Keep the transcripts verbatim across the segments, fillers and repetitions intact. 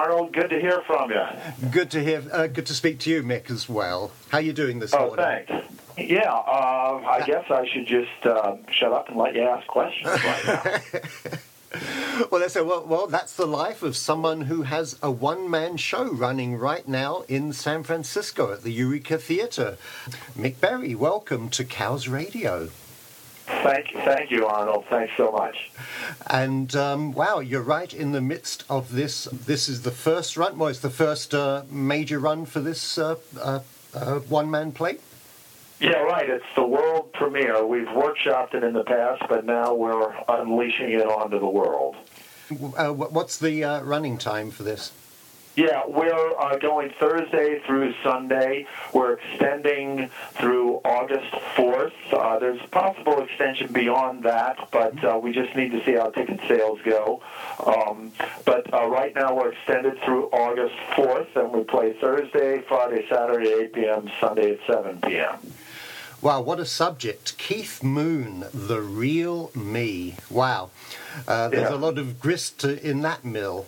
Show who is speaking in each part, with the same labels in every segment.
Speaker 1: Arnold, good to hear from you.
Speaker 2: Good to hear. Uh, good to speak to you, Mick, as well. How are you doing this
Speaker 1: oh,
Speaker 2: morning?
Speaker 1: Oh, thanks. Yeah, uh, I guess I should just uh, shut up and let you ask questions right now.
Speaker 2: Well, that's, well, well, that's the life of someone who has a one-man show running right now in San Francisco at the Eureka Theatre. Mick Berry, welcome to Cows Radio.
Speaker 1: Thank, thank you, Arnold. Thanks so much.
Speaker 2: And um, wow, you're right in the midst of this. This is the first run. Well, it's the first uh, major run for this uh, uh, uh, one-man play.
Speaker 1: Yeah, right. It's the world premiere. We've workshopped it in the past, but now we're unleashing it onto the world.
Speaker 2: Uh, what's the uh, running time for this?
Speaker 1: Yeah, we're uh, going Thursday through Sunday. We're extending through August fourth. Uh, there's a possible extension beyond that, but uh, we just need to see how ticket sales go. Um, but uh, right now we're extended through August fourth, and we play Thursday, Friday, Saturday, eight p.m., Sunday at seven p.m.
Speaker 2: Wow, what a subject. Keith Moon, the real me. Wow. Uh, there's
Speaker 1: Yeah.
Speaker 2: a lot of grist to, in that mill.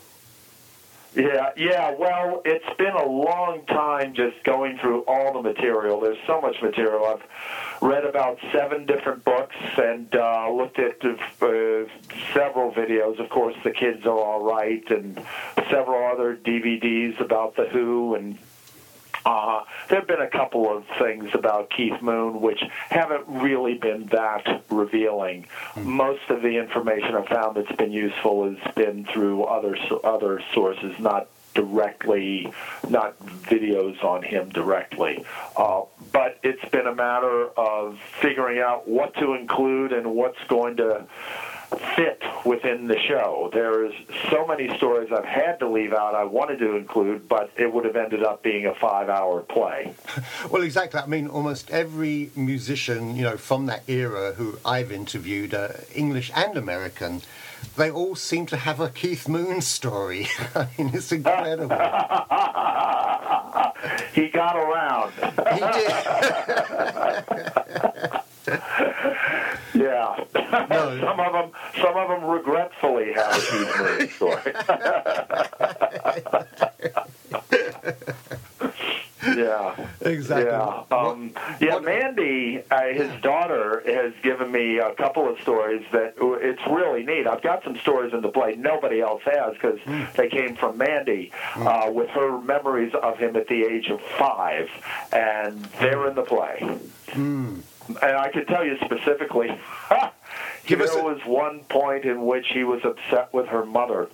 Speaker 1: Yeah, yeah, well, it's been a long time just going through all the material. There's so much material. I've read about seven different books and uh, looked at uh, several videos. Of course, The Kids Are All Right, and several other D V Ds about The Who, and Uh, there have been a couple of things about Keith Moon which haven't really been that revealing. Mm. Most of the information I've found that's been useful has been through other other sources, not directly, not videos on him directly. Uh, but it's been a matter of figuring out what to include and what's going to fit within the show. There's so many stories I've had to leave out I wanted to include, but it would have ended up being a five-hour play.
Speaker 2: Well, exactly. I mean, almost every musician, you know, from that era who I've interviewed, uh, English and American, they all seem to have a Keith Moon story. I mean, it's incredible.
Speaker 1: He got around.
Speaker 2: He did.
Speaker 1: Yeah.
Speaker 2: No.
Speaker 1: some of them, some of them regretfully have a Keith Moon story. Yeah.
Speaker 2: Exactly.
Speaker 1: Yeah. Um, yeah.
Speaker 2: what-
Speaker 1: Mandy, uh, his daughter, has given me a couple of stories that uh, it's really neat. I've got some stories in the play nobody else has because
Speaker 2: Mm.
Speaker 1: they came from Mandy uh, with her memories of him at the age of five, and they're in the play.
Speaker 2: Mm.
Speaker 1: And I can tell you specifically,
Speaker 2: Give us
Speaker 1: there
Speaker 2: a-
Speaker 1: was one point in which he was upset with her mother.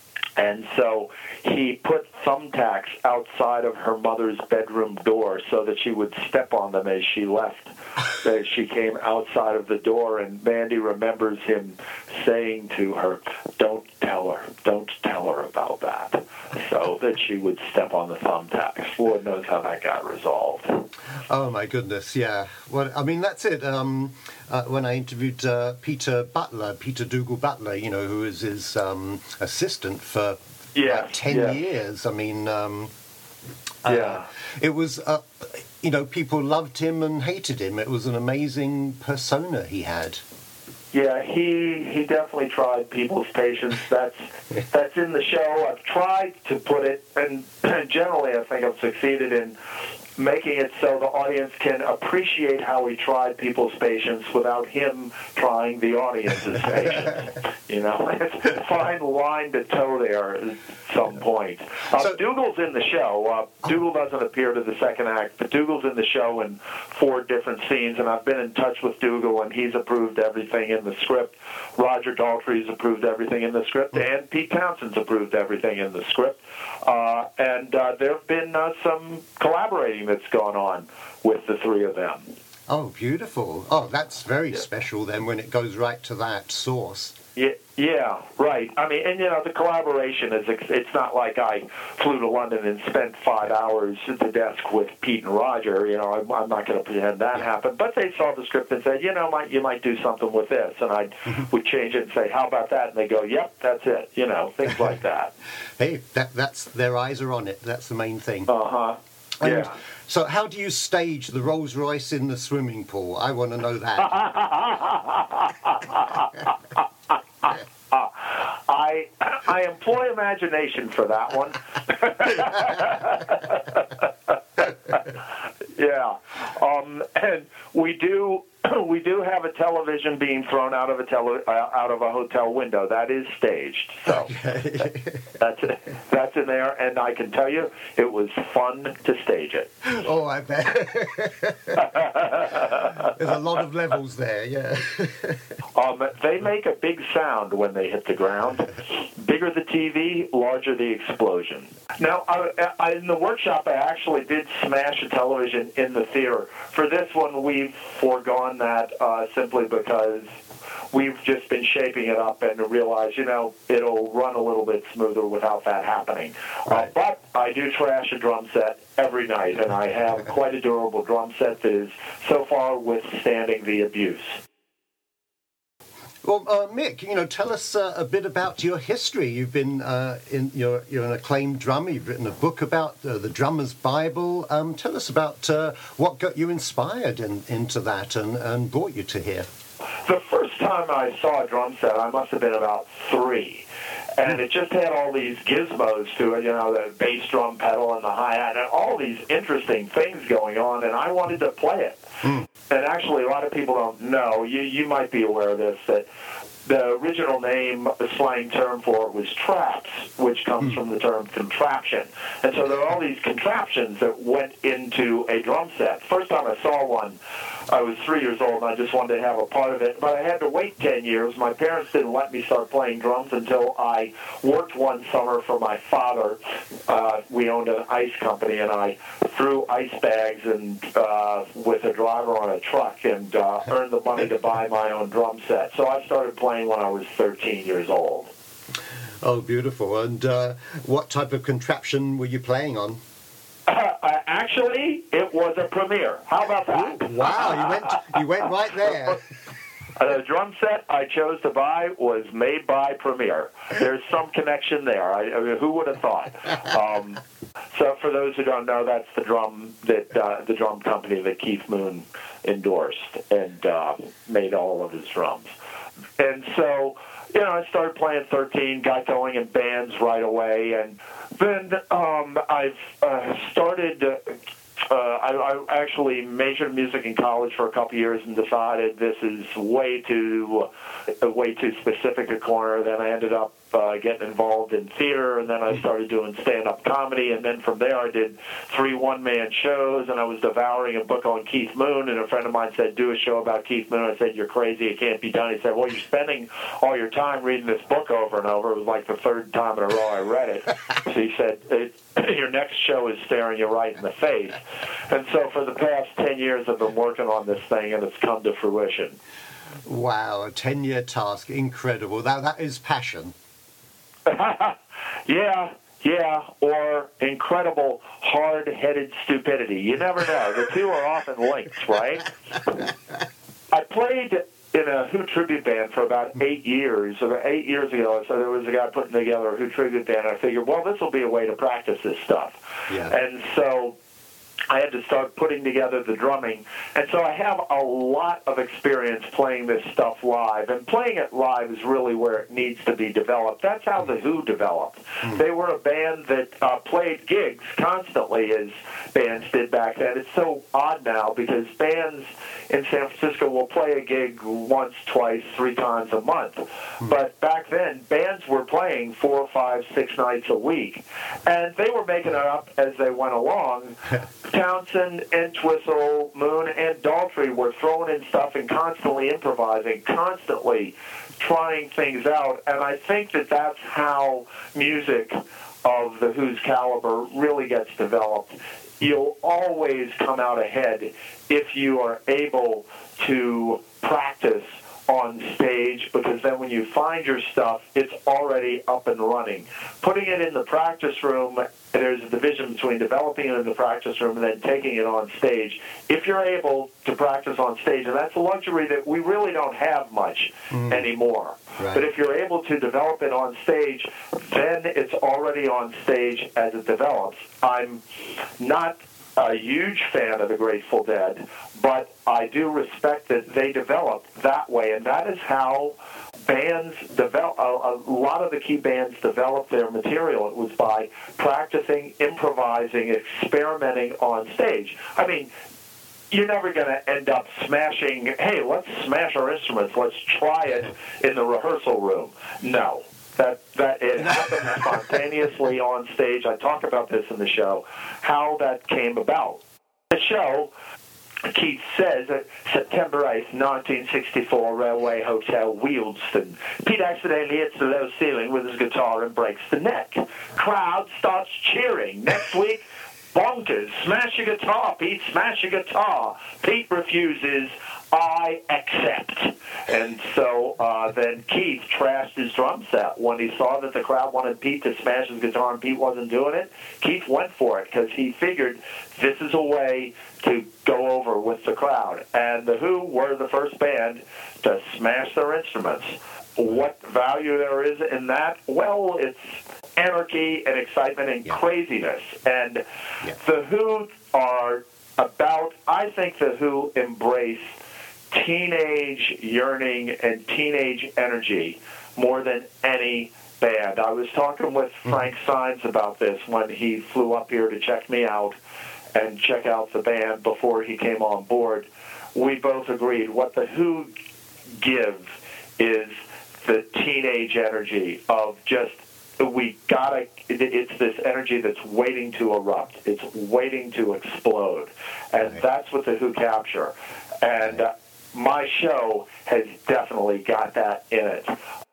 Speaker 1: And so he put thumbtacks outside of her mother's bedroom door so that she would step on them as she left, as she came outside of the door. And Mandy remembers him saying to her, "Don't tell her, don't tell her about that," so that she would step on the thumbtacks. Lord knows how that got resolved.
Speaker 2: Oh, my goodness, yeah. Well, I mean, that's it. Um, uh, when I interviewed uh, Peter Butler, Peter Dougal Butler, you know, who was his um, assistant for
Speaker 1: Yeah,
Speaker 2: like ten
Speaker 1: yeah.
Speaker 2: years. I mean, um, uh,
Speaker 1: Yeah.
Speaker 2: it was, uh, you know, people loved him and hated him. It was an amazing persona he had.
Speaker 1: Yeah, he he definitely tried people's patience. That's that's in the show. I've tried to put it, and generally I think I've succeeded in making it so the audience can appreciate how he tried people's patience without him trying the audience's patience. You know, it's a fine line to toe there at some point. Uh,
Speaker 2: So-
Speaker 1: Dougal's in the show. Uh, Dougal doesn't appear to the second act, but Dougal's in the show in four different scenes, and I've been in touch with Dougal, and he's approved everything in the script. Roger Daltrey's approved everything in the script, and Pete Townsend's approved everything in the script. Uh, and uh, there have been uh, some collaborating that's gone on with the three of them.
Speaker 2: Oh, beautiful. Oh, that's very
Speaker 1: Yeah.
Speaker 2: special then when it goes right to that source.
Speaker 1: Yeah, yeah, right. I mean, and you know, the collaboration is, it's not like I flew to London and spent five hours at the desk with Pete and Roger. You know, I'm, I'm not going to pretend that happened. But they saw the script and said, you know, might, you might do something with this. And I would change it and say, how about that? And they go, yep, that's it. You know, things like that.
Speaker 2: Hey, that, that's their eyes are on it. That's the main thing.
Speaker 1: Uh-huh.
Speaker 2: And
Speaker 1: Yeah.
Speaker 2: so how do you stage the Rolls Royce in the swimming pool? I want to know that.
Speaker 1: I I I employ imagination for that one. Yeah, um, and we do we do have a television being thrown out of a tele, uh, out of a hotel window. That is staged, so
Speaker 2: Okay.
Speaker 1: that's that's in there. And I can tell you, it was fun to stage it.
Speaker 2: Oh, I bet. There's a lot of levels there, yeah.
Speaker 1: Um, they make a big sound when they hit the ground. Bigger the T V, larger the explosion. Now, I, I, in the workshop, I actually did smash a television in the theater. For this one, we've foregone that uh, simply because we've just been shaping it up and realized, you know, it'll run a little bit smoother without that happening.
Speaker 2: Right.
Speaker 1: Uh, but I do trash a drum set every night, and I have quite a durable drum set that is so far withstanding the abuse.
Speaker 2: Well, uh, Mick, you know, tell us uh, a bit about your history. You've been uh, in you're, you're an acclaimed drummer. You've written a book about uh, the Drummer's Bible. Um, tell us about uh, what got you inspired in, into that and, and brought you to here.
Speaker 1: The first time I saw a drum set, I must have been about three. And it just had all these gizmos to it, you know, the bass drum pedal and the hi-hat, and all these interesting things going on, and I wanted to play it. Mm. And actually, a lot of people don't know, you, you might be aware of this, that the original name, the slang term for it was traps, which comes mm. from the term contraption. And so there are all these contraptions that went into a drum set. First time I saw one, I was three years old, and I just wanted to have a part of it. But I had to wait ten years. My parents didn't let me start playing drums until I worked one summer for my father. Uh, we owned an ice company, and I threw ice bags and uh, with a driver on a truck and uh, earned the money to buy my own drum set. So I started playing when I was thirteen years old.
Speaker 2: Oh, beautiful. And uh, what type of contraption were you playing on?
Speaker 1: Uh, actually, it was a Premier. How about that?
Speaker 2: Ooh, wow, you went you went right there.
Speaker 1: The drum set I chose to buy was made by Premier. There's some connection there. I, I mean, who would have thought? Um, so, for those who don't know, that's the drum that uh, the drum company that Keith Moon endorsed and uh, made all of his drums. And so, you know, I started playing thirteen, got going in bands right away, and then um, I've uh, started. Uh, uh, I, I actually majored in music in college for a couple years and decided this is way too, uh, way too specific a corner. Then I ended up uh, getting involved in theater, and then I started doing stand-up comedy, and then from there I did three one-man shows, and I was devouring a book on Keith Moon, and a friend of mine said, do a show about Keith Moon. I said, you're crazy, it can't be done. He said, well, you're spending all your time reading this book over and over. It was like the third time in a row I read it. So he said, it, your next show is staring you right in the face. And so for the past ten years I've been working on this thing, and it's come to fruition.
Speaker 2: Wow, a ten-year task, incredible. That That is passion.
Speaker 1: yeah, yeah, or incredible hard-headed stupidity. You never know. The two are often linked, right? I played in a Who tribute band for about eight years. About eight years ago, so there was a guy putting together a Who tribute band, and I figured, well, this will be a way to practice this stuff.
Speaker 2: Yeah.
Speaker 1: And so I had to start putting together the drumming. And so I have a lot of experience playing this stuff live. And playing it live is really where it needs to be developed. That's how The Who developed. Mm. They were a band that uh, played gigs constantly, as bands did back then. It's so odd now because bands in San Francisco will play a gig once, twice, three times a month. Mm. But back then, bands were playing four, five, six nights a week. And they were making it up as they went along. Townsend, Entwistle, Moon, and Daltrey were throwing in stuff and constantly improvising, constantly trying things out. And I think that that's how music of The Who's caliber really gets developed. You'll always come out ahead if you are able to practice on stage, because then when you find your stuff, it's already up and running. Putting it in the practice room, there's a division between developing it in the practice room and then taking it on stage. If you're able to practice on stage, and that's a luxury that we really don't have much mm. anymore, right. But if you're able to develop it on stage, then it's already on stage as it develops. I'm not a huge fan of the Grateful Dead, but I do respect that they developed that way, and that is how bands develop, a, a lot of the key bands developed their material. It was by practicing, improvising, experimenting on stage. I mean, you're never going to end up smashing, hey, let's smash our instruments, let's try it in the rehearsal room. No. That, that it happened spontaneously on stage. I talk about this in the show, how that came about. The show, Keith says, that September eighth, nineteen sixty-four, Railway Hotel, Wealdstone. Pete accidentally hits the low ceiling with his guitar and breaks the neck. Crowd starts cheering. Next week, bonkers, smash your guitar, Pete, smash your guitar. Pete refuses, I accept. And so uh, then Keith trashed his drum set. When he saw that the crowd wanted Pete to smash his guitar and Pete wasn't doing it, Keith went for it because he figured this is a way to go over with the crowd. And the Who were the first band to smash their instruments. What value there is in that? Well, it's anarchy and excitement and yeah. craziness. And yeah. the Who are about, I think the Who embrace teenage yearning and teenage energy more than any band. I was talking with Frank Saenz about this when he flew up here to check me out and check out the band before he came on board. We both agreed what the Who give is the teenage energy of just, we gotta, it's this energy that's waiting to erupt. It's waiting to explode. And right. that's what the Who capture. And uh, my show has definitely got that in it.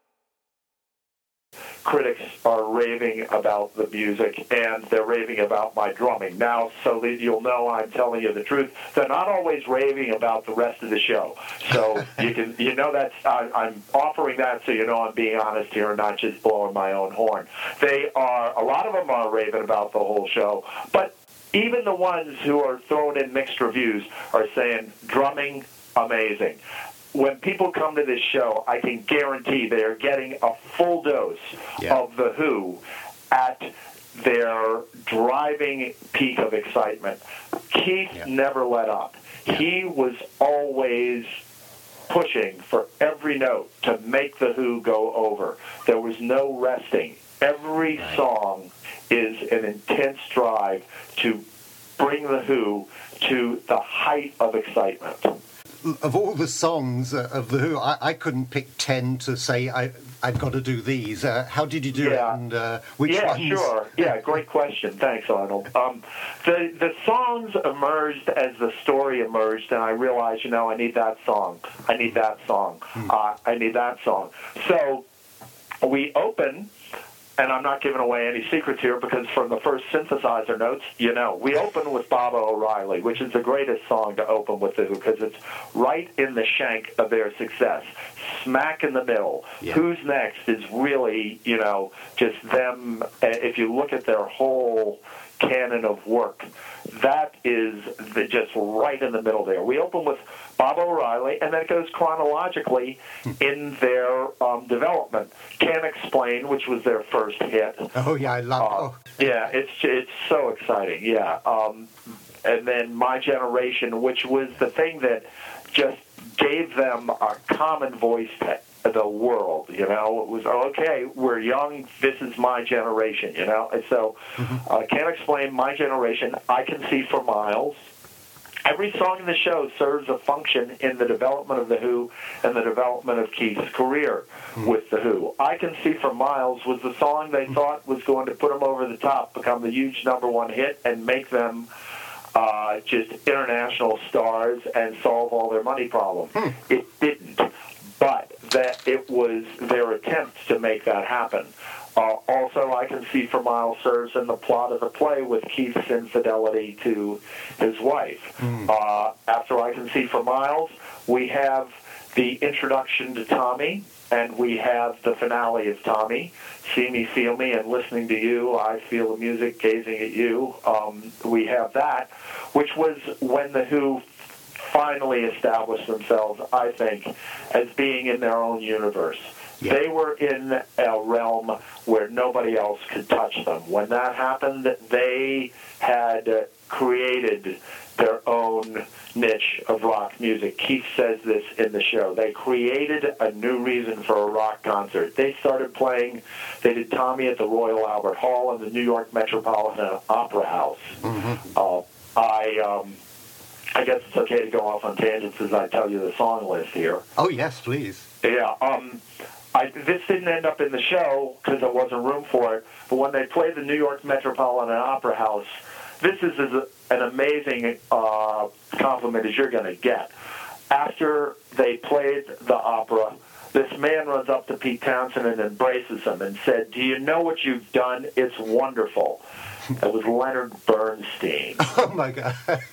Speaker 1: Critics are raving about the music, and they're raving about my drumming. Now, so that you'll know I'm telling you the truth, they're not always raving about the rest of the show. So you can, you know, that's I, I'm offering that so you know I'm being honest here and not just blowing my own horn. They are, a lot of them are raving about the whole show, but even the ones who are throwing in mixed reviews are saying drumming amazing. When people come to this show, I can guarantee they are getting a full dose yeah. of the Who at their driving peak of excitement. Keith yeah. never let up. Yeah. He was always pushing for every note to make the Who go over. There was no resting. Every right. song is an intense drive to bring the Who to the height of excitement.
Speaker 2: Of all the songs uh, of the Who, I, I couldn't pick ten to say I, I've got to do these. Uh, how did you do
Speaker 1: yeah.
Speaker 2: it, and uh, which
Speaker 1: yeah,
Speaker 2: ones?
Speaker 1: Yeah, sure. Yeah, great question. Thanks, Arnold. Um, the the songs emerged as the story emerged, and I realized, you know, I need that song. I need that song. Hmm. Uh, I need that song. So we open. And I'm not giving away any secrets here because from the first synthesizer notes, you know, we open with Baba O'Riley, which is the greatest song to open with the Who because it's right in the shank of their success, smack in the middle. Yeah. Who's Next is really, you know, just them. If you look at their whole canon of work, that is the, just right in the middle there. We open with Baba O'Riley, and then it goes chronologically in their um, development. Can't Explain, which was their first hit.
Speaker 2: Oh, yeah, I love it.
Speaker 1: Uh,
Speaker 2: oh.
Speaker 1: Yeah, it's it's so exciting, yeah. Um, and then My Generation, which was the thing that just gave them a common voice to the world, you know. It was, okay, we're young, this is my generation, you know. And so, mm-hmm. uh, Can't Explain, My Generation, I Can See for Miles. Every song in the show serves a function in the development of the Who and the development of Keith's career mm-hmm. with the Who. I Can See for Miles was the song they mm-hmm. thought was going to put them over the top, become the huge number one hit, and make them uh, just international stars and solve all their money problems. Mm. It didn't, but that it was their attempt to make that happen. Uh, also, I Can See for Miles serves in the plot of the play with Keith's infidelity to his wife. Mm. Uh, after I Can See for Miles, we have the introduction to Tommy, and we have the finale of Tommy, See Me, Feel Me, and Listening to You, I Feel the Music, Gazing at You. Um, we have that, which was when the Who finally established themselves, I think, as being in their own universe.
Speaker 2: Yeah.
Speaker 1: They were in a realm where nobody else could touch them. When that happened, they had uh, created their own niche of rock music. Keith says this in the show. They created a new reason for a rock concert. They started playing, they did Tommy at the Royal Albert Hall and the New York Metropolitan Opera House.
Speaker 2: Mm-hmm.
Speaker 1: Uh, I um, I guess it's okay to go off on tangents as I tell you the song list here.
Speaker 2: Oh, yes, please.
Speaker 1: Yeah, um, I, this didn't end up in the show because there wasn't room for it, but when they played the New York Metropolitan Opera House, this is as a, an amazing uh, compliment as you're going to get. After they played the opera, this man runs up to Pete Townsend and embraces him and said, "Do you know what you've done? It's wonderful." It was Leonard Bernstein.
Speaker 2: Oh, my God.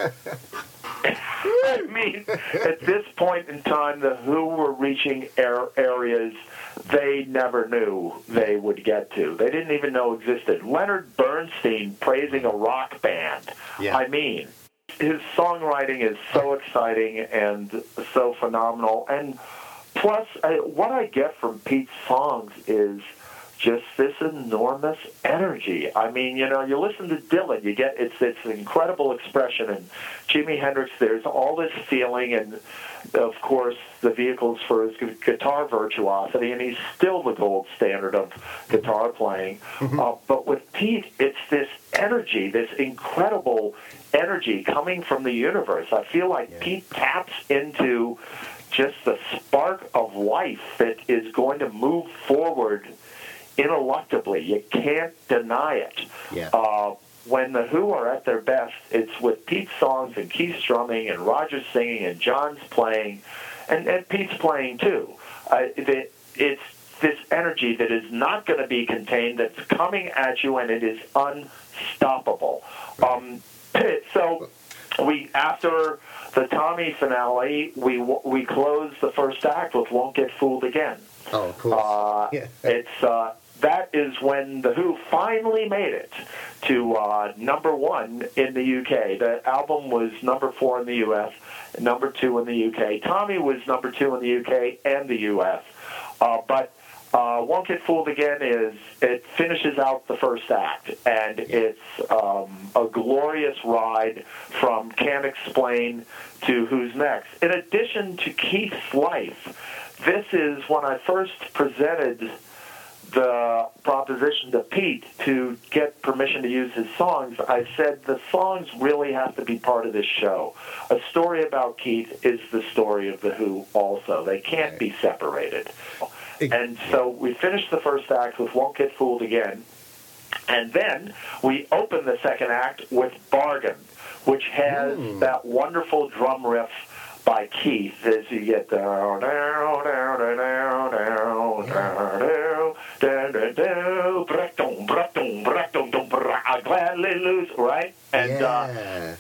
Speaker 1: I mean, at this point in time, the Who were reaching air areas they never knew they would get to. They didn't even know existed. Leonard Bernstein praising a rock band.
Speaker 2: Yeah.
Speaker 1: I mean, his songwriting is so exciting and so phenomenal. And plus, I, what I get from Pete's songs is just this enormous energy. I mean, you know, you listen to Dylan, you get it's it's incredible expression, and Jimi Hendrix, there's all this feeling, and of course the vehicles for his gu- guitar virtuosity, and he's still the gold standard of guitar playing.
Speaker 2: Mm-hmm.
Speaker 1: Uh, but with Pete, it's this energy, this incredible energy coming from the universe. I feel like
Speaker 2: Yeah.
Speaker 1: Pete taps into just the spark of life that is going to move forward ineluctably. You can't deny it.
Speaker 2: Yeah.
Speaker 1: Uh, when the Who are at their best, it's with Pete's songs and Keith's drumming and Roger's singing and John's playing, and, and Pete's playing too. Uh, it, it's this energy that is not going to be contained, that's coming at you, and it is unstoppable.
Speaker 2: Right.
Speaker 1: Um, so we, after the Tommy finale, we we closed the first act with "Won't Get Fooled Again."
Speaker 2: Oh, of course.
Speaker 1: Uh,
Speaker 2: yeah.
Speaker 1: It's uh, that is when the Who finally made it to uh, number one in the U K. The album was number four in the U S, number two in the U K. Tommy was number two in the U K and the U S. Uh, but uh, "Won't Get Fooled Again" is it finishes out the first act, and it's um, a glorious ride from "Can't Explain" to "Who's Next." In addition to Keith's life, this is when I first presented the proposition to Pete to get permission to use his songs. I said the songs really have to be part of this show. A story about Keith is the story of the Who also. They can't
Speaker 2: Right.
Speaker 1: be separated.
Speaker 2: It-
Speaker 1: And so we finished the first act with "Won't Get Fooled Again." And then we opened the second act with "Bargain," which has
Speaker 2: Mm.
Speaker 1: that wonderful drum riff by Keith as you get down, down, down, down, down, down, down, down, down, down, brectum, brectum, brectum, dum, bra- I gladly lose, right? And uh,
Speaker 2: yeah.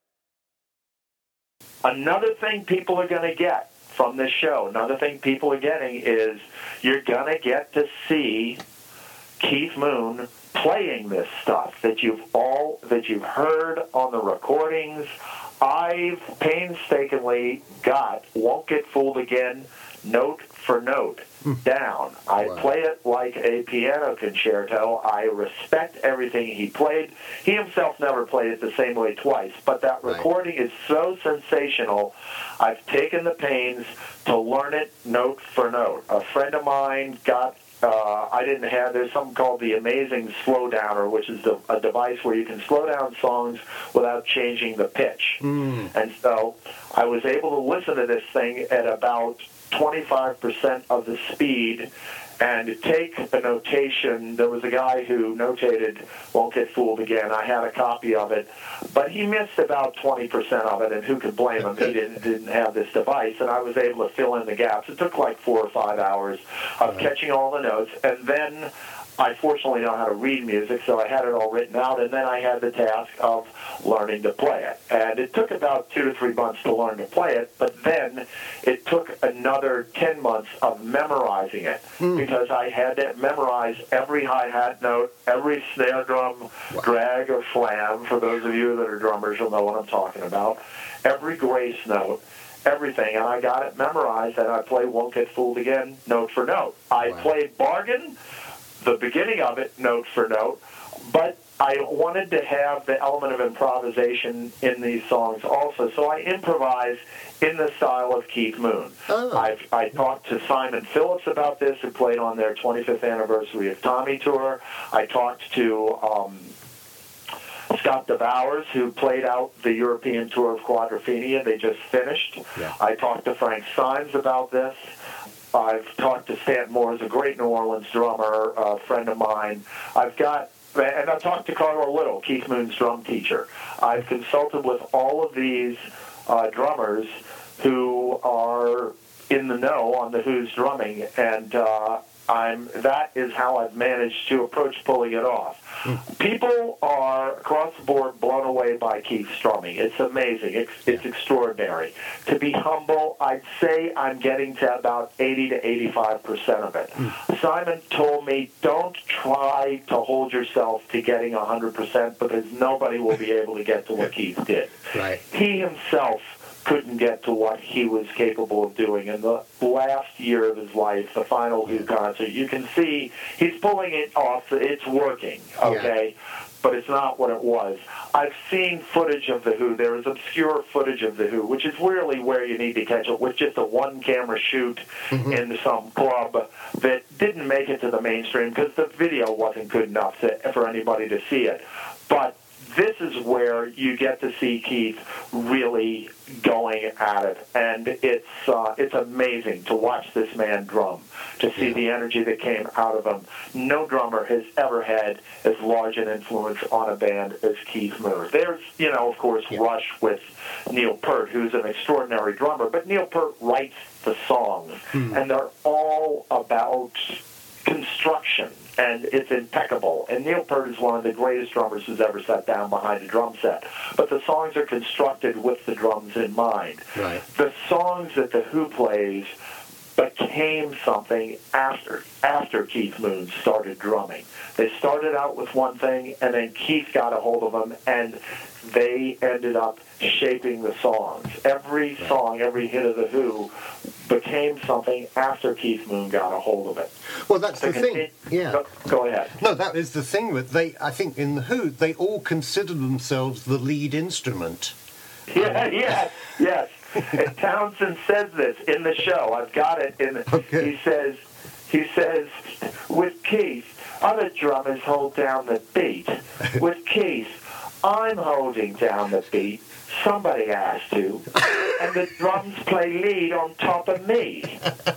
Speaker 1: another thing people are going to get from this show, another thing people are getting is you're going to get to see Keith Moon playing this stuff that you've all that you've heard on the recordings. I've painstakingly got "Won't Get Fooled Again" note for note down. I
Speaker 2: Wow.
Speaker 1: play it like a piano concerto. I respect everything he played. He himself never played it the same way twice, but that
Speaker 2: Right.
Speaker 1: recording is so sensational. I've taken the pains to learn it note for note. A friend of mine got Uh, I didn't have, there's something called the Amazing Slowdowner, which is the, a device where you can slow down songs without changing the pitch.
Speaker 2: Mm.
Speaker 1: And so I was able to listen to this thing at about twenty-five percent of the speed and take a notation. There was a guy who notated "Won't Get Fooled Again." I had a copy of it, but he missed about twenty percent of it, and who could blame him? He didn't, didn't have this device, and I was able to fill in the gaps. It took like four or five hours of catching all the notes, and then I fortunately know how to read music, so I had it all written out, and then I had the task of learning to play it. And it took about two to three months to learn to play it, but then it took another ten months of memorizing it,
Speaker 2: Mm.
Speaker 1: because I had to memorize every hi-hat note, every snare drum
Speaker 2: Wow.
Speaker 1: drag or flam. For those of you that are drummers, you'll know what I'm talking about. Every grace note, everything, and I got it memorized, and I play Won't Get Fooled Again note for note. I
Speaker 2: Wow.
Speaker 1: played Bargain, the beginning of it, note for note, but I wanted to have the element of improvisation in these songs also, so I improvise in the style of Keith Moon.
Speaker 2: Oh.
Speaker 1: I've, I talked to Simon Phillips about this, who played on their twenty-fifth anniversary of Tommy tour. I talked to um, Scott DeBowers, who played out the European tour of Quadrophenia. They just finished.
Speaker 2: Yeah.
Speaker 1: I talked to Frank Symes about this. I've talked to Stan Moore, who's a great New Orleans drummer, a friend of mine. I've got, and I've talked to Carlo Little, Keith Moon's drum teacher. I've consulted with all of these uh, drummers who are in the know on the Who's drumming, and uh, I'm that is how I've managed to approach pulling it off. Mm. People are across the board blown away by Keith's drumming. It's amazing. It's, it's extraordinary. To be humble, I'd say I'm getting to about eighty to eighty-five percent of it. Mm. Simon told me, don't try to hold yourself to getting one hundred percent because nobody will be able to get to what Keith did.
Speaker 2: Right.
Speaker 1: He himself couldn't get to what he was capable of doing. In the last year of his life, the final Who concert, you can see he's pulling it off. It's working, okay? Yeah. But it's not what it was. I've seen footage of The Who. There is obscure footage of The Who, which is really where you need to catch it, with just a one-camera shoot mm-hmm. in some club that didn't make it to the mainstream because the video wasn't good enough to, for anybody to see it. But this is where you get to see Keith really going at it, and it's uh, it's amazing to watch this man drum, to see yeah. the energy that came out of him. No drummer has ever had as large an influence on a band as Keith Moon. There's, you know, of course, yeah. Rush with Neil Peart, who's an extraordinary drummer, but Neil Peart writes the songs, hmm. and they're all about construction, and it's impeccable. And Neil Peart is one of the greatest drummers who's ever sat down behind a drum set. But the songs are constructed with the drums in mind.
Speaker 2: Right.
Speaker 1: The songs that The Who plays became something after after Keith Moon started drumming. They started out with one thing, and then Keith got a hold of them, and they ended up shaping the songs. Every right. song, every hit of The Who became something after Keith Moon got a hold of it.
Speaker 2: Well, that's the thing.
Speaker 1: It,
Speaker 2: yeah.
Speaker 1: Go, go ahead.
Speaker 2: No, that is the thing with they. I think in The Who, they all consider themselves the lead instrument.
Speaker 1: Yeah, yes, yes. And Townsend says this in the show. I've got it. In
Speaker 2: okay.
Speaker 1: He says, he says, with Keith, other drummers hold down the beat. With Keith, I'm holding down the beat. Somebody has to. And the drums play lead on top of me.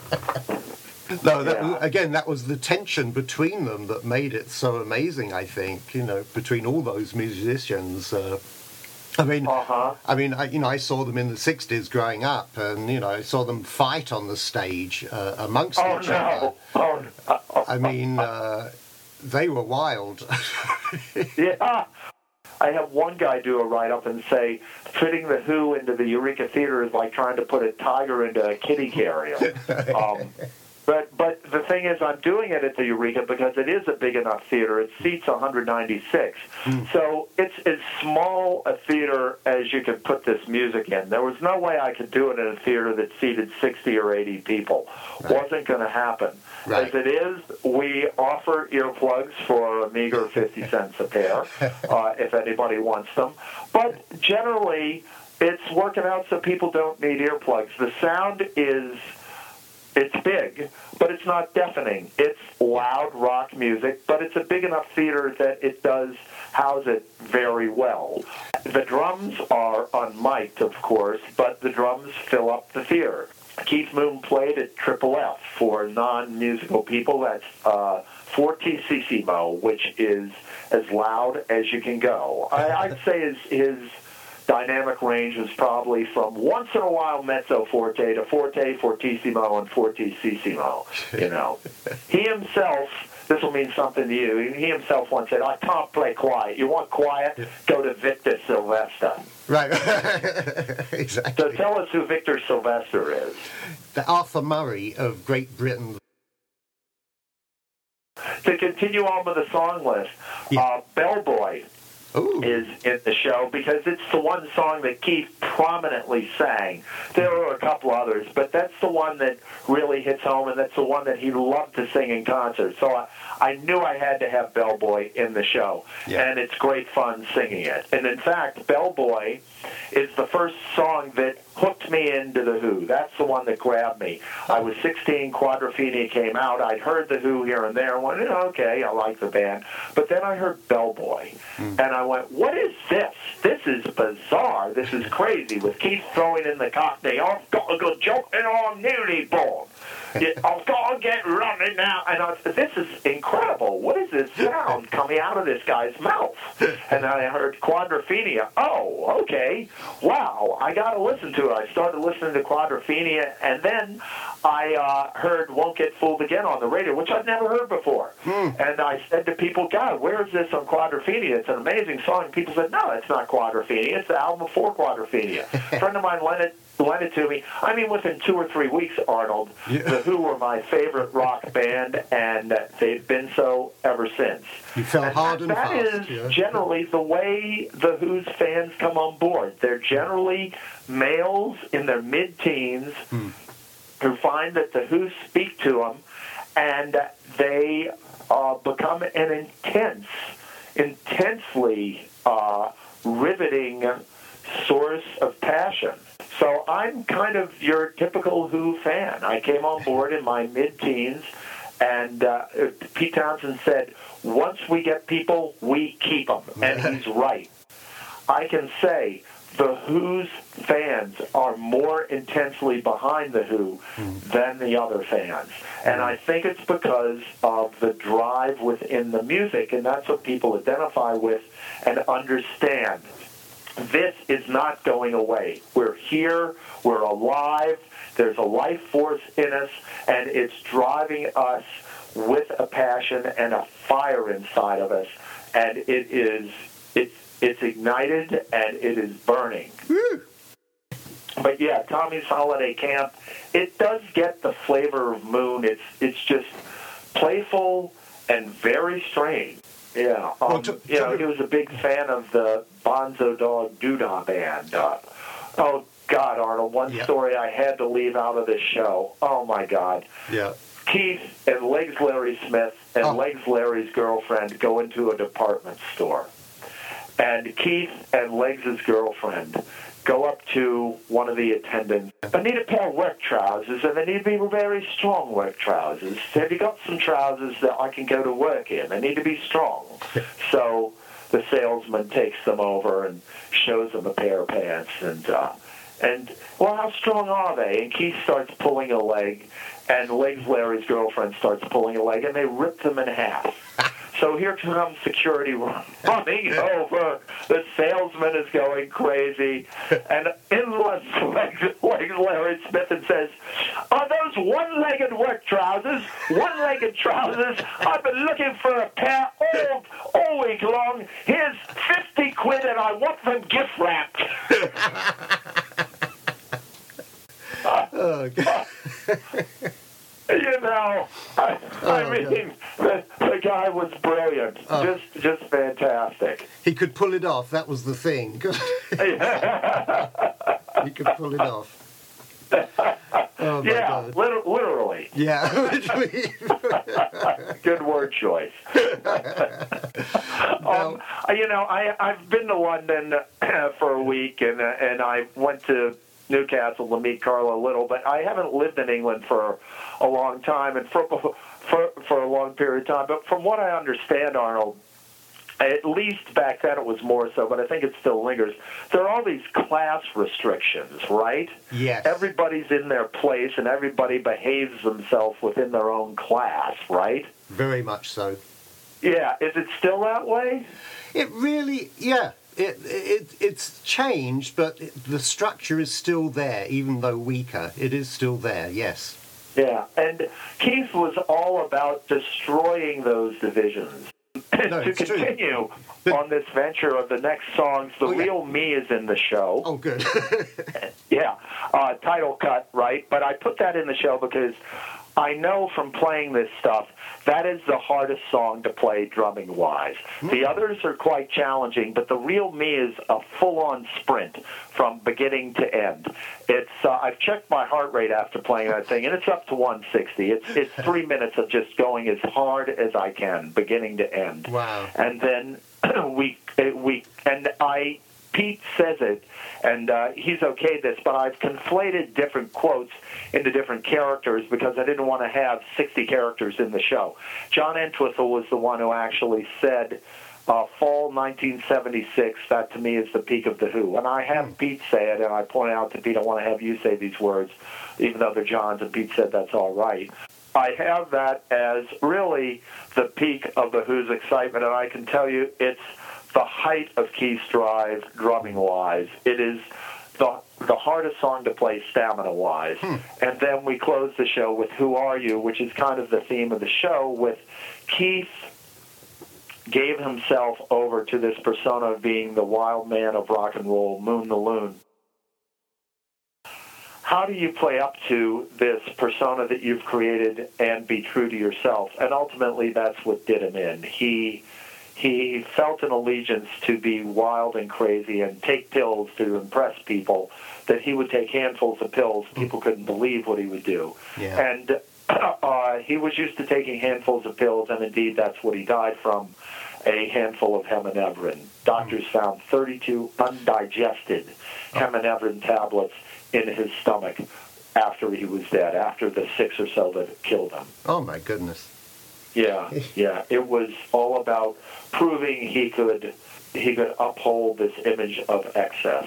Speaker 2: No, that,
Speaker 1: yeah.
Speaker 2: again, that was the tension between them that made it so amazing, I think, you know, between all those musicians. Uh, I mean,
Speaker 1: uh-huh.
Speaker 2: I mean, I, you know, I saw them in the sixties growing up, and, you know, I saw them fight on the stage uh, amongst
Speaker 1: oh,
Speaker 2: each
Speaker 1: no.
Speaker 2: other.
Speaker 1: Oh, no.
Speaker 2: I mean, uh, they were wild.
Speaker 1: Yeah. I have one guy do a write-up and say, fitting The Who into the Eureka Theater is like trying to put a tiger into a kitty carrier. um, but but the thing is, I'm doing it at the Eureka because it is a big enough theater. It seats one hundred ninety-six. Mm. So it's as small a theater as you could put this music in. There was no way I could do it in a theater that seated sixty or eighty people. Right. Wasn't going to happen.
Speaker 2: Right.
Speaker 1: As it is, we offer earplugs for a meager fifty cents a pair, uh, if anybody wants them. But generally, it's working out so people don't need earplugs. The sound is, it's big, but it's not deafening. It's loud rock music, but it's a big enough theater that it does house it very well. The drums are unmiked, of course, but the drums fill up the theater. Keith Moon played at Triple F for non-musical people. That's uh, fortissimo, which is as loud as you can go. I, I'd say his, his dynamic range was probably from once in a while mezzo forte to forte, fortissimo, and fortissimo. You know, he himself. This will mean something to you. He himself once said, I can't play quiet. You want quiet? Go to Victor Sylvester.
Speaker 2: Right. Exactly.
Speaker 1: So tell us who Victor Sylvester is.
Speaker 2: The Arthur Murray of Great Britain.
Speaker 1: To continue on with the song list,
Speaker 2: yeah.
Speaker 1: uh, Bellboy
Speaker 2: Ooh.
Speaker 1: is in the show because it's the one song that Keith prominently sang. There were a couple others, but that's the one that really hits home, and that's the one that he loved to sing in concert. So I, I knew I had to have Bellboy in the show,
Speaker 2: yeah.
Speaker 1: and it's great fun singing it. And in fact, Bellboy is the first song that hooked me into The Who. That's the one that grabbed me. I was sixteen, Quadrophenia came out. I'd heard The Who here and there and went, oh, okay, I like the band. But then I heard Bellboy, mm. and I went, what is this? This is bizarre. This is crazy. With Keith throwing in the cockney, I've got to go jumping on newly born. I've got to get running now. And I said, this is incredible. What is this sound coming out of this guy's mouth? And then I heard Quadrophenia. Oh, okay. Wow, I got to listen to it. I started listening to Quadrophenia, and then I uh, heard Won't Get Fooled Again on the radio, which I'd never heard before. Mm. And I said to people, God, where is this on Quadrophenia? It's an amazing song. And people said, no, it's not Quadrophenia. It's the album before Quadrophenia. A friend of mine lent it, lent it to me. I mean, within two or three weeks, Arnold, yeah. The Who were my favorite rock band, and they've been so ever since.
Speaker 2: You fell
Speaker 1: and
Speaker 2: hard and
Speaker 1: that
Speaker 2: fast.
Speaker 1: That is
Speaker 2: yeah.
Speaker 1: generally the way The Who's fans come on board. They're generally males in their mid-teens hmm. who find that The Who speak to them, and they uh, become an intense, intensely uh, riveting source of passion. So I'm kind of your typical Who fan. I came on board in my mid-teens, and uh, Pete Townsend said, once we get people, we keep them. And he's right. I can say The Who's fans are more intensely behind The Who mm. than the other fans. And I think it's because of the drive within the music, and that's what people identify with and understand. This is not going away. We're here. We're alive. There's a life force in us, and it's driving us with a passion and a fire inside of us. And it is it's it's ignited and it is burning. Woo. But yeah, Tommy's Holiday Camp, it does get the flavor of Moon. It's it's just playful and very strange. Yeah, um, well, to, you know, he was a big fan of the Bonzo Dog Doodah Band. Uh, oh, God, Arnold, one yeah. story I had to leave out of this show. Oh, my God.
Speaker 2: Yeah.
Speaker 1: Keith and Legs Larry Smith and oh. Legs Larry's girlfriend go into a department store. And Keith and Legs' girlfriend go up to one of the attendants. I need a pair of work trousers, and they need to be very strong work trousers. Have you got some trousers that I can go to work in? They need to be strong. So the salesman takes them over and shows them a pair of pants. And, uh, and well, how strong are they? And Keith starts pulling a leg, and Legs Larry's girlfriend starts pulling a leg, and they rip them in half. So here comes security running over. The salesman is going crazy. And in Legs, Legs Larry Smith and says, are those one-legged work trousers? One-legged trousers? I've been looking for a pair all, all week long. Here's fifty quid, and I want them gift-wrapped. uh, oh, God. Uh, You know, I, oh, I mean, the, the guy was brilliant, oh. just just fantastic.
Speaker 2: He could pull it off. That was the thing. He could pull it off. Oh, my
Speaker 1: yeah,
Speaker 2: God.
Speaker 1: Liter- literally.
Speaker 2: Yeah, literally.
Speaker 1: Good word choice. um, you know, I I've been to London for a week, and uh, and I went to Newcastle to meet Carla Little, but I haven't lived in England for a long time and for, for for a long period of time. But from what I understand, Arnold, at least back then it was more so, but I think it still lingers. There are all these class restrictions, right?
Speaker 2: Yes.
Speaker 1: Everybody's in their place and everybody behaves themselves within their own class, right?
Speaker 2: Very much so.
Speaker 1: Yeah. Is it still that way?
Speaker 2: It really, yeah. It, it it's changed, but it, the structure is still there, even though weaker. It is still there, yes.
Speaker 1: Yeah, and Keith was all about destroying those divisions.
Speaker 2: No,
Speaker 1: to continue on this venture of the next songs, The
Speaker 2: oh, yeah.
Speaker 1: Real Me is in the show.
Speaker 2: Oh, good.
Speaker 1: Yeah, uh, title cut, right? But I put that in the show because I know from playing this stuff, that is the hardest song to play drumming-wise. Mm. The others are quite challenging, but the real me is a full-on sprint from beginning to end. It's uh, I've checked my heart rate after playing that thing, and it's up to one sixty. It's it's three minutes of just going as hard as I can, beginning to end.
Speaker 2: Wow!
Speaker 1: And then we we and I. Pete says it, and uh, he's okayed this, but I've conflated different quotes into different characters because I didn't want to have sixty characters in the show. John Entwistle was the one who actually said, uh, fall nineteen seventy-six, that to me is the peak of The Who. And I have Pete say it, and I point out to Pete, I want to have you say these words, even though they're John's, and Pete said that's all right. I have that as really the peak of The Who's excitement, and I can tell you it's the height of Keith's drive, drumming-wise. It is the the hardest song to play stamina-wise. Hmm. And then we close the show with Who Are You, which is kind of the theme of the show, with Keith gave himself over to this persona of being the wild man of rock and roll, Moon the Loon. How do you play up to this persona that you've created and be true to yourself? And ultimately, that's what did him in. He... He felt an allegiance to be wild and crazy and take pills to impress people, that he would take handfuls of pills. People couldn't believe what he would do.
Speaker 2: Yeah.
Speaker 1: And uh, he was used to taking handfuls of pills, and indeed that's what he died from, a handful of heminevrin. Doctors found thirty-two undigested heminevrin tablets in his stomach after he was dead, after the six or so that killed him.
Speaker 2: Oh, my goodness.
Speaker 1: Yeah, yeah. It was all about proving he could he could uphold this image of excess.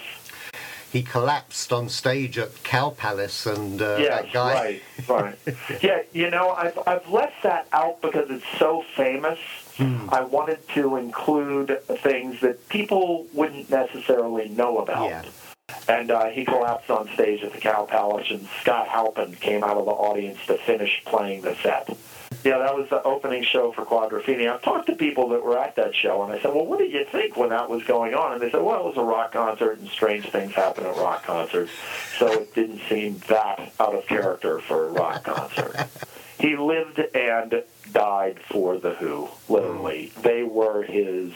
Speaker 2: He collapsed on stage at Cow Palace, and uh,
Speaker 1: yes,
Speaker 2: that guy.
Speaker 1: right, right. Yeah, you know, I've I've left that out because it's so famous. Hmm. I wanted to include things that people wouldn't necessarily know about.
Speaker 2: Yeah.
Speaker 1: And uh, he collapsed on stage at the Cow Palace, and Scott Halpin came out of the audience to finish playing the set. Yeah, that was the opening show for Quadrophenia. I've talked to people that were at that show, and I said, well, what did you think when that was going on? And they said, well, it was a rock concert, and strange things happen at rock concerts, so it didn't seem that out of character for a rock concert. He lived and died for The Who, literally. They were his...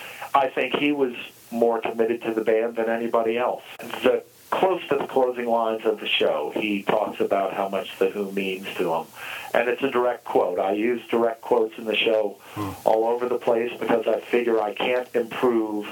Speaker 1: I think he was more committed to the band than anybody else. The close to the closing lines of the show, he talks about how much The Who means to him. And it's a direct quote. I use direct quotes in the show hmm. all over the place because I figure I can't improve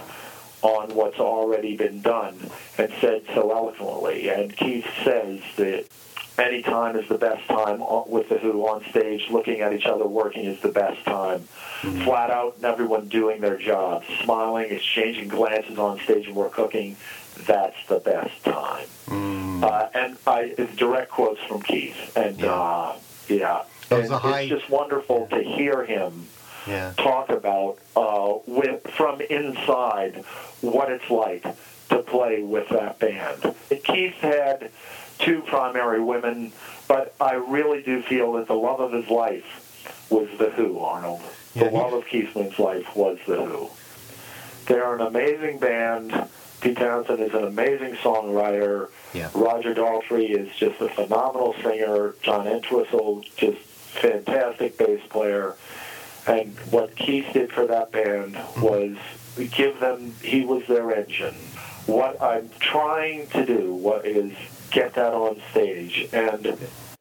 Speaker 1: on what's already been done and said so eloquently. And Keith says that any time is the best time with The Who on stage. Looking at each other working is the best time. Mm-hmm. Flat out, and everyone doing their jobs, smiling, exchanging glances on stage, and we're cooking. That's the best time. Mm. Uh, and I, it's direct quotes from Keith. And yeah, uh, yeah. And
Speaker 2: high...
Speaker 1: it's just wonderful to hear him
Speaker 2: yeah.
Speaker 1: talk about uh, with, from inside what it's like to play with that band. Keith had two primary women, but I really do feel that the love of his life was The Who, Arnold. The yeah, love of Keith Moon's life was The Who. They're an amazing band. Pete Townshend is an amazing songwriter.
Speaker 2: Yeah.
Speaker 1: Roger Daltrey is just a phenomenal singer. John Entwistle, just fantastic bass player. And what Keith did for that band was give them, he was their engine. What I'm trying to do what is get that on stage, and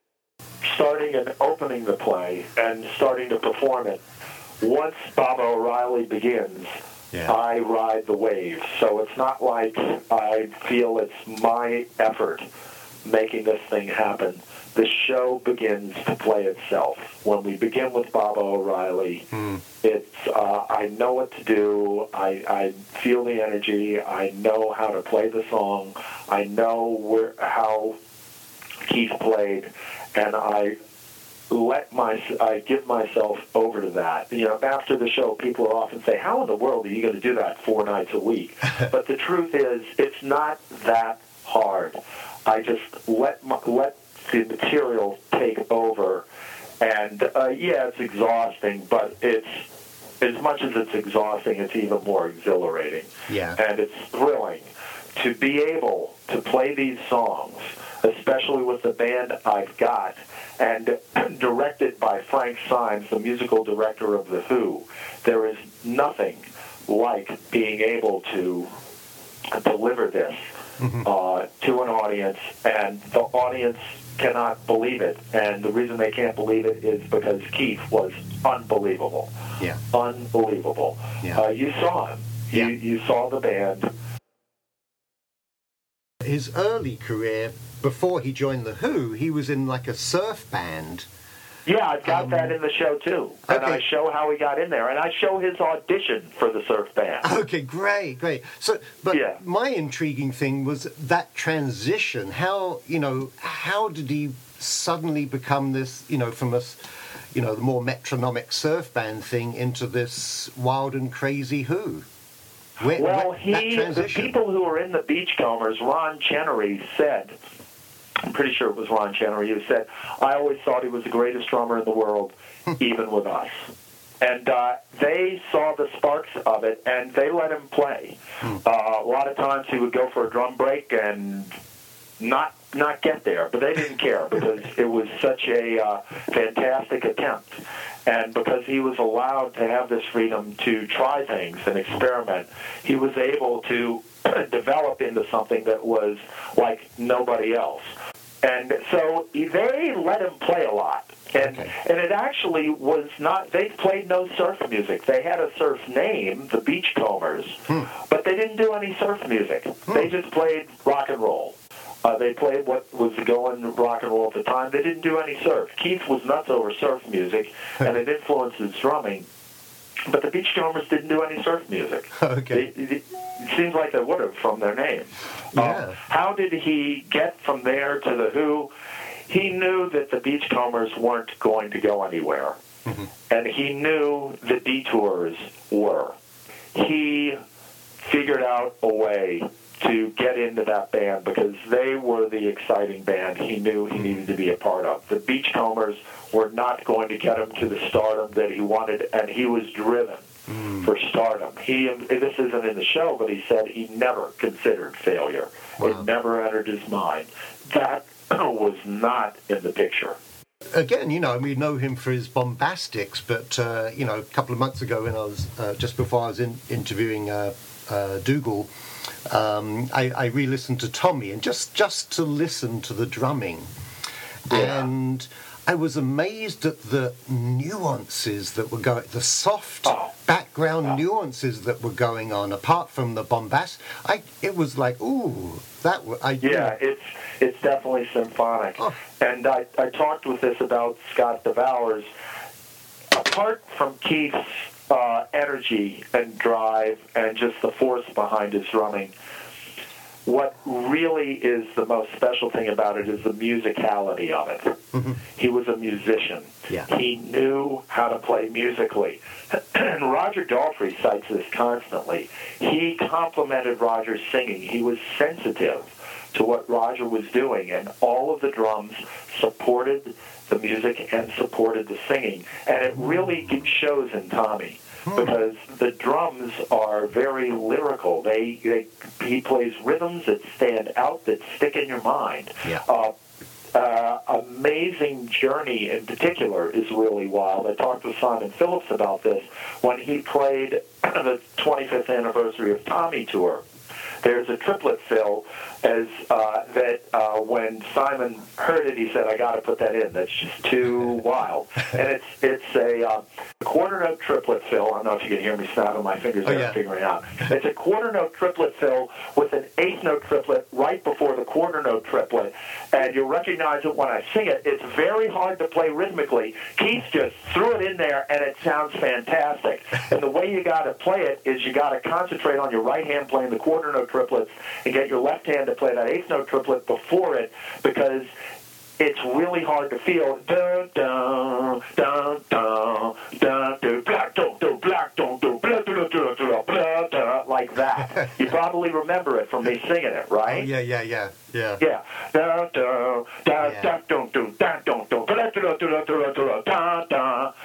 Speaker 1: starting and opening the play and starting to perform it. Once Baba O'Riley begins, yeah. I ride the wave. So it's not like I feel it's my effort making this thing happen. The show begins to play itself. When we begin with Baba O'Riley, mm. it's uh, I know what to do. I, I feel the energy. I know how to play the song. I know where how Keith played, and I let my I give myself over to that. You know, after the show, people will often say, "How in the world are you going to do that four nights a week?" But the truth is, it's not that hard. I just let my, let the material take over, and uh, yeah, it's exhausting, but it's as much as it's exhausting, it's even more exhilarating.
Speaker 2: Yeah,
Speaker 1: and it's thrilling to be able to play these songs, especially with the band I've got, and directed by Frank Symes, the musical director of The Who, there is nothing like being able to deliver this mm-hmm. uh, to an audience, and the audience cannot believe it. And the reason they can't believe it is because Keith was unbelievable.
Speaker 2: Yeah.
Speaker 1: Unbelievable.
Speaker 2: Yeah.
Speaker 1: Uh, you saw him.
Speaker 2: Yeah.
Speaker 1: You, you saw the band.
Speaker 2: His early career, before he joined The Who, he was in like a surf band.
Speaker 1: Yeah, I've got
Speaker 2: um,
Speaker 1: that in the show, too. And
Speaker 2: okay.
Speaker 1: I show how he got in there. And I show his audition for the surf band.
Speaker 2: Okay, great, great. So, but
Speaker 1: yeah.
Speaker 2: my intriguing thing was that transition. How, you know, how did he suddenly become this, you know, from a, you know, the more metronomic surf band thing into this wild and crazy Who? Where,
Speaker 1: well,
Speaker 2: where,
Speaker 1: he, the people who were in the Beachcombers, Ron Chenery said, I'm pretty sure it was Ron Chenery who said, I always thought he was the greatest drummer in the world, even with us. And uh, they saw the sparks of it, and they let him play. Hmm. Uh, a lot of times he would go for a drum break and not not get there, but they didn't care because it was such a uh, fantastic attempt. And because he was allowed to have this freedom to try things and experiment, he was able to develop into something that was like nobody else. And so they let him play a lot. And
Speaker 2: okay.
Speaker 1: and it actually was not, they played no surf music. They had a surf name, the Beachcombers, hmm. but they didn't do any surf music. Hmm. They just played rock and roll. Uh, they played what was going rock and roll at the time. They didn't do any surf. Keith was nuts over surf music, and it influenced his drumming. But the Beachcombers didn't do any surf music.
Speaker 2: Okay.
Speaker 1: They, it, it seems like they would have from their name.
Speaker 2: Yeah.
Speaker 1: Um, how did he get from there to The Who? He knew that the Beachcombers weren't going to go anywhere. Mm-hmm. And he knew the detours were. He figured out a way to get into that band because they were the exciting band he knew he needed to be a part of. The Beachcombers were not going to get him to the stardom that he wanted, and he was driven mm. for stardom. He, this isn't in the show, but he said he never considered failure. Wow. It never entered his mind. That was not in the picture.
Speaker 2: Again, you know, we know him for his bombastics, but, uh, you know, a couple of months ago when I was, uh, just before I was in, interviewing uh, uh, Dougal, Um, I, I re-listened to Tommy, and just, just to listen to the drumming. Yeah. And I was amazed at the nuances that were going, the soft oh. background oh. nuances that were going on, apart from the bombast. I, it was like, ooh, that w- I
Speaker 1: Yeah,
Speaker 2: yeah.
Speaker 1: it's it's definitely symphonic. Oh. And I, I talked with this about Scott DeVowers. Apart from Keith's Uh, energy and drive and just the force behind his drumming, what really is the most special thing about it is the musicality of it. Mm-hmm. He was a musician.
Speaker 2: Yeah.
Speaker 1: He knew how to play musically. And Roger Daltrey cites this constantly. He complimented Roger's singing. He was sensitive to what Roger was doing, and all of the drums supported the music and supported the singing. And it really shows in Tommy, because the drums are very lyrical. They, they he plays rhythms that stand out, that stick in your mind.
Speaker 2: Yeah.
Speaker 1: Uh, uh, Amazing Journey, in particular, is really wild. I talked with Simon Phillips about this when he played the twenty-fifth anniversary of Tommy tour. There's a triplet fill as uh, that uh, when Simon heard it, he said, I got to put that in. That's just too wild. And it's it's a uh, quarter note triplet fill. I don't know if you can hear me snapping my fingers
Speaker 2: oh,
Speaker 1: there
Speaker 2: yeah.
Speaker 1: and figuring it out. It's a quarter note triplet fill with an eighth note triplet right before the quarter note triplet. And you'll recognize it when I sing it. It's very hard to play rhythmically. Keith just threw it in there, and it sounds fantastic. And the way you got to play it is you got to concentrate on your right hand playing the quarter note triplets and get your left hand to play that eighth note triplet before it, because it's really hard to feel. Dun dun dun dun dun dun black dun dun black dun dun blah blah blah blah blah blah like that. You probably remember it from me singing it, right?
Speaker 2: Oh, yeah, yeah, yeah, yeah.
Speaker 1: Yeah. Dun dun dun dun dun dun dun dun blah blah blah blah blah dun.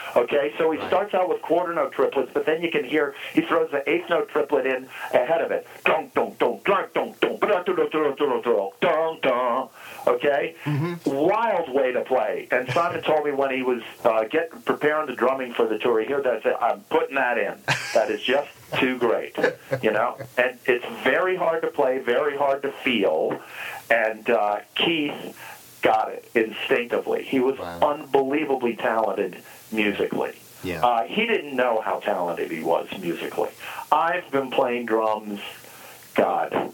Speaker 1: Okay, so he
Speaker 2: Right.
Speaker 1: starts out with quarter note triplets, but then you can hear he throws the eighth note triplet in ahead of it. Dun, dun, dun, dun, dun, dun, dun, dun, dun, dun, dun, dun, dun, dun. Okay?
Speaker 2: Mm-hmm.
Speaker 1: Wild way to play. And Simon told me when he was uh, getting preparing the drumming for the tour, he heard that and said, I'm putting that in. That is just too great. You know? And it's very hard to play, very hard to feel. And uh, Keith got it instinctively. He was
Speaker 2: Wow.
Speaker 1: unbelievably talented musically.
Speaker 2: Yeah.
Speaker 1: Uh, he didn't know how talented he was musically. I've been playing drums, God,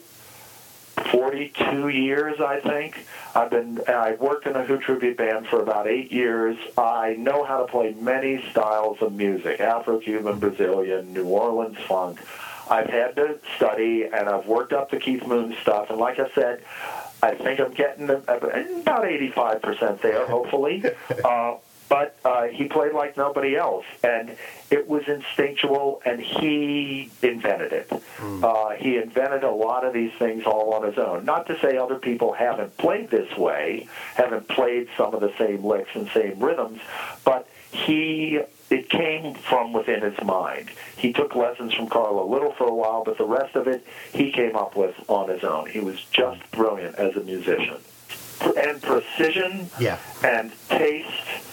Speaker 1: forty-two years, I think. I've been I worked in a Who tribute band for about eight years. I know how to play many styles of music: Afro-Cuban, Brazilian, New Orleans funk. I've had to study, and I've worked up the Keith Moon stuff. And like I said, I think I'm getting about eighty-five percent there, hopefully. Uh, but uh, he played like nobody else, and it was instinctual, and he invented it. Mm. Uh, he invented a lot of these things all on his own. Not to say other people haven't played this way, haven't played some of the same licks and same rhythms, but he... it came from within his mind. He took lessons from Carlo Little for a while, but the rest of it he came up with on his own. He was just brilliant as a musician. And precision
Speaker 2: yeah.
Speaker 1: and taste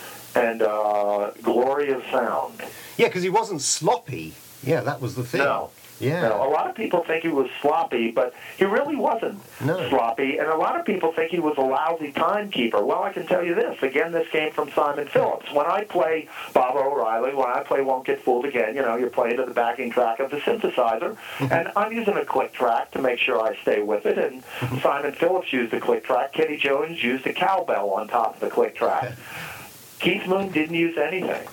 Speaker 1: and uh, glory of sound.
Speaker 2: Yeah, because he wasn't sloppy. Yeah, that was the thing.
Speaker 1: No.
Speaker 2: Yeah.
Speaker 1: No, a lot of people think he was sloppy, but he really wasn't
Speaker 2: no.
Speaker 1: sloppy. And a lot of people think he was a lousy timekeeper. Well, I can tell you this. Again, this came from Simon Phillips. When I play Bob O'Reilly, when I play Won't Get Fooled Again, you know, you're playing to the backing track of the synthesizer. And I'm using a click track to make sure I stay with it. And Simon Phillips used a click track. Kenny Jones used a cowbell on top of the click track. Keith Moon didn't use anything.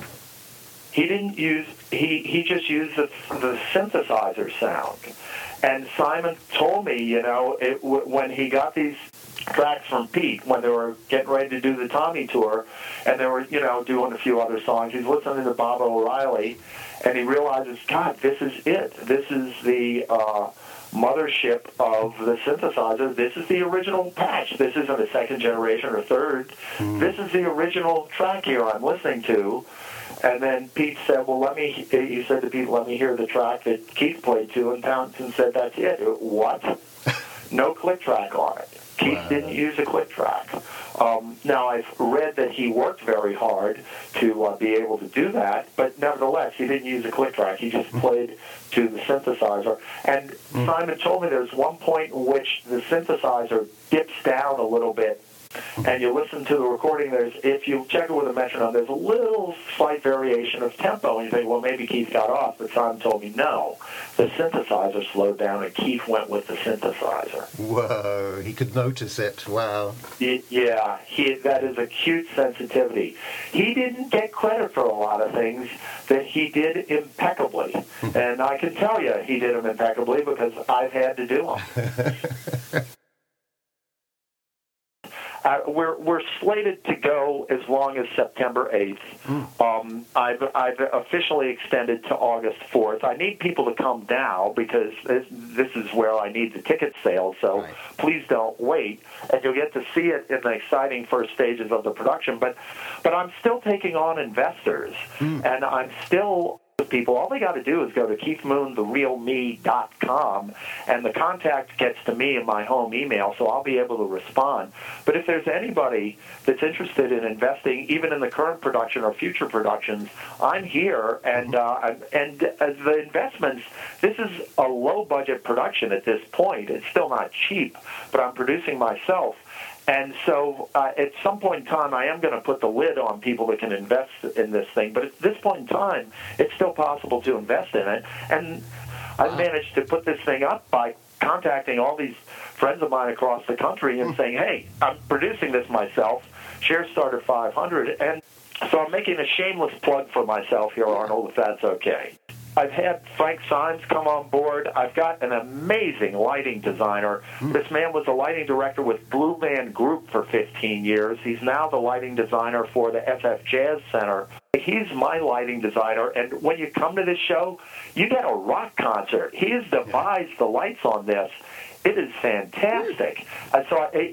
Speaker 1: He didn't use, he, he just used the, the synthesizer sound. And Simon told me, you know, it, when he got these tracks from Pete, when they were getting ready to do the Tommy tour, and they were, you know, doing a few other songs, he's listening to Bob O'Reilly, and he realizes, God, this is it. This is the uh, mothership of the synthesizer. This is the original patch. This isn't a second generation or third. Mm. This is the original track here I'm listening to. And then Pete said, well, let me, he said to Pete, let me hear the track that Keith played to, and Townsend said, that's it. What? No click track on it. Keith wow. didn't use a click track. Um, now, I've read that he worked very hard to uh, be able to do that, but nevertheless, he didn't use a click track. He just played to the synthesizer. And mm. Simon told me there's one point in which the synthesizer dips down a little bit, and you listen to the recording, there's, if you check it with a metronome, there's a little slight variation of tempo, and you think, well, maybe Keith got off, but Simon told me, no. The synthesizer slowed down, and Keith went with the synthesizer.
Speaker 2: Whoa, he could notice it, wow.
Speaker 1: It, yeah, he, that is acute sensitivity. He didn't get credit for a lot of things that he did impeccably, and I can tell you he did them impeccably because I've had to do them. Uh, we're we're slated to go as long as September eighth. Mm. Um, I've I've officially extended to August fourth. I need people to come now because this, this is where I need the ticket sales. So right. please don't wait, and you'll get to see it in the exciting first stages of the production. But but I'm still taking on investors, mm. and I'm still. People, all they got to do is go to keith moon the real me dot com, and the contact gets to me in my home email, so I'll be able to respond. But if there's anybody that's interested in investing, even in the current production or future productions, I'm here. And uh, and as the investments, this is a low-budget production at this point. It's still not cheap, but I'm producing myself. And so uh, at some point in time, I am going to put the lid on people that can invest in this thing. But at this point in time, it's still possible to invest in it. And I've managed to put this thing up by contacting all these friends of mine across the country and saying, hey, I'm producing this myself, Share Starter five hundred. And so I'm making a shameless plug for myself here, Arnold, if that's okay. I've had Frank Symes come on board. I've got an amazing lighting designer. Mm. This man was a lighting director with Blue Man Group for fifteen years. He's now the lighting designer for the F F Jazz Center. He's my lighting designer, and when you come to this show, you get a rock concert. He has devised the lights on this. It is fantastic. And so I,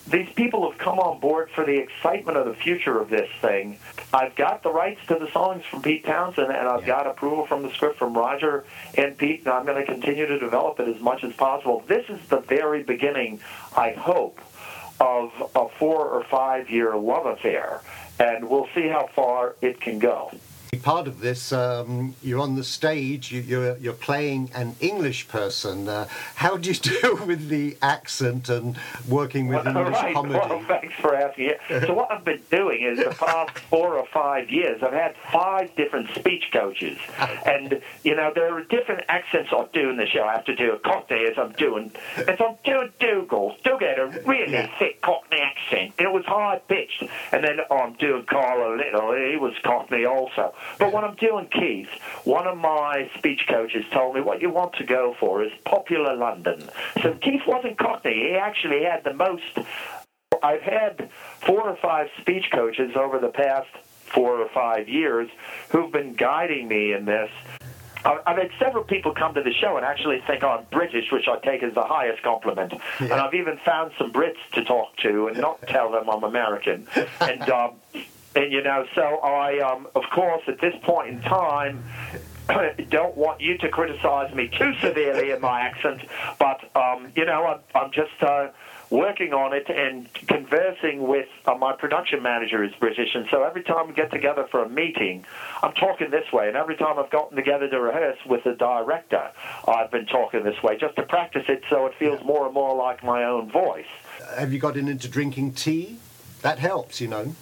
Speaker 1: these people have come on board for the excitement of the future of this thing. I've got the rights to the songs from Pete Townsend, and I've yeah. got approval from the script from Roger and Pete, and I'm going to continue to develop it as much as possible. This is the very beginning, I hope, of a four or five year love affair, and we'll see how far it can go.
Speaker 2: Part of this, um, you're on the stage, you, you're you're playing an English person. Uh, how do you deal with the accent and working with
Speaker 1: well,
Speaker 2: English
Speaker 1: right.
Speaker 2: comedy?
Speaker 1: Well, thanks for asking it. So what I've been doing is the past four or five years, I've had five different speech coaches, and you know there are different accents I do in the show. I have to do a Cockney as I'm doing, as I'm doing Dougal. Dougal had a really yeah. thick Cockney accent, and it was high pitched. And then oh, I'm doing Carl a little. He was Cockney also. But when I'm doing Keith, one of my speech coaches told me what you want to go for is popular London. So Keith wasn't Cockney. He actually had the most. I've had four or five speech coaches over the past four or five years who've been guiding me in this. I've had several people come to the show and actually think I'm British, which I take as the highest compliment. Yeah. And I've even found some Brits to talk to and not tell them I'm American. And, um, and you know, so I, um, of course, at this point in time, don't want you to criticize me too severely in my accent, but, um, you know, I'm, I'm just uh, working on it and conversing with uh, my production manager is British, and so every time we get together for a meeting, I'm talking this way, and every time I've gotten together to rehearse with the director, I've been talking this way, just to practice it so it feels more and more like my own voice.
Speaker 2: Have you gotten into drinking tea? That helps, you know.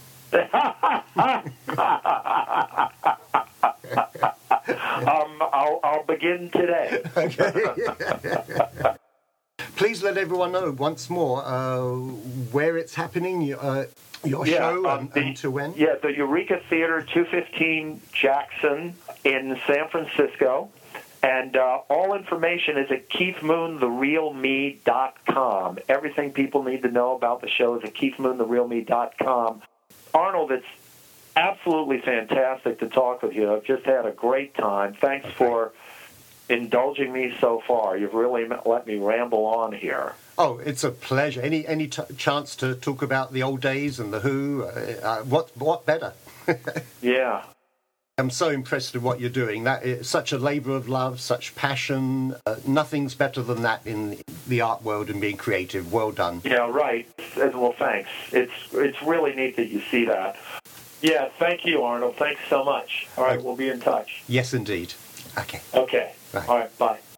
Speaker 1: um, I'll, I'll begin today.
Speaker 2: Okay. Please let everyone know once more uh, where it's happening, uh, your
Speaker 1: yeah,
Speaker 2: show,
Speaker 1: um,
Speaker 2: and,
Speaker 1: the,
Speaker 2: and to when.
Speaker 1: Yeah, the Eureka Theater, two fifteen Jackson in San Francisco. And uh, all information is at keith moon the real me dot com. Everything people need to know about the show is at keith moon the real me dot com. Arnold, it's absolutely fantastic to talk with you. I've just had a great time. Thanks okay. for indulging me so far. You've really let me ramble on here.
Speaker 2: Oh, it's a pleasure. Any any t- chance to talk about the old days and the Who? Uh, uh, what what better?
Speaker 1: Yeah.
Speaker 2: I'm so impressed with what you're doing. That is such a labour of love, such passion. Uh, nothing's better than that in the art world and being creative. Well done.
Speaker 1: Yeah, right. Well, thanks. It's it's really neat that you see that. Yeah, thank you, Arnold. Thanks so much. All right, we'll be in touch.
Speaker 2: Yes, indeed. Okay.
Speaker 1: Okay.
Speaker 2: Right.
Speaker 1: All right, bye.